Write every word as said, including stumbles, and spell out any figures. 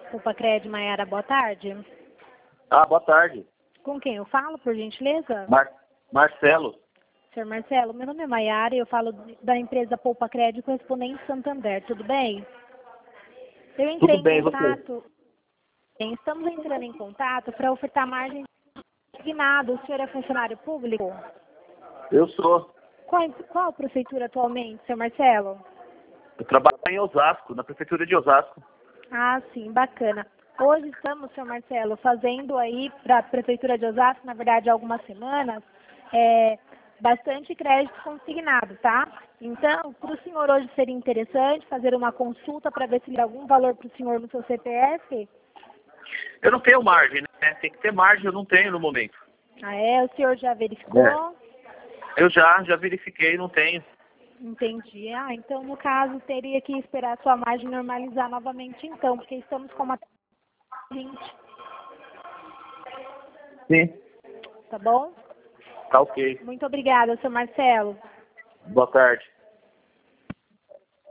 Poupa-Cred, Maiara, boa tarde. Ah, boa tarde. Com quem eu falo, por gentileza? Mar Marcelo. Senhor Marcelo, meu nome é Maiara e eu falo da empresa Poupa-Cred Correspondente Santander, tudo bem? Eu entrei Tudo bem, em você? contato... Bem, estamos entrando em contato para ofertar margem consignada. O senhor é funcionário público? Eu sou. Qual, qual a prefeitura atualmente, senhor Marcelo? Eu trabalho em Osasco, na prefeitura de Osasco. Ah, sim, bacana. Hoje estamos, senhor Marcelo, fazendo aí para a prefeitura de Osasco, na verdade, há algumas semanas, é, bastante crédito consignado, tá? Então, para o senhor hoje seria interessante fazer uma consulta para ver se lhe dá algum valor para o senhor no seu C P F? Eu não tenho margem, né? Tem que ter margem, eu não tenho no momento. Ah, é? O senhor já verificou? É. Eu já, já verifiquei, não tenho. Entendi. Ah, então, no caso, teria que esperar a sua margem normalizar novamente, então, porque estamos com uma vinte, Sim. tá bom? Tá ok. Muito obrigada, senhor Marcelo. Boa tarde.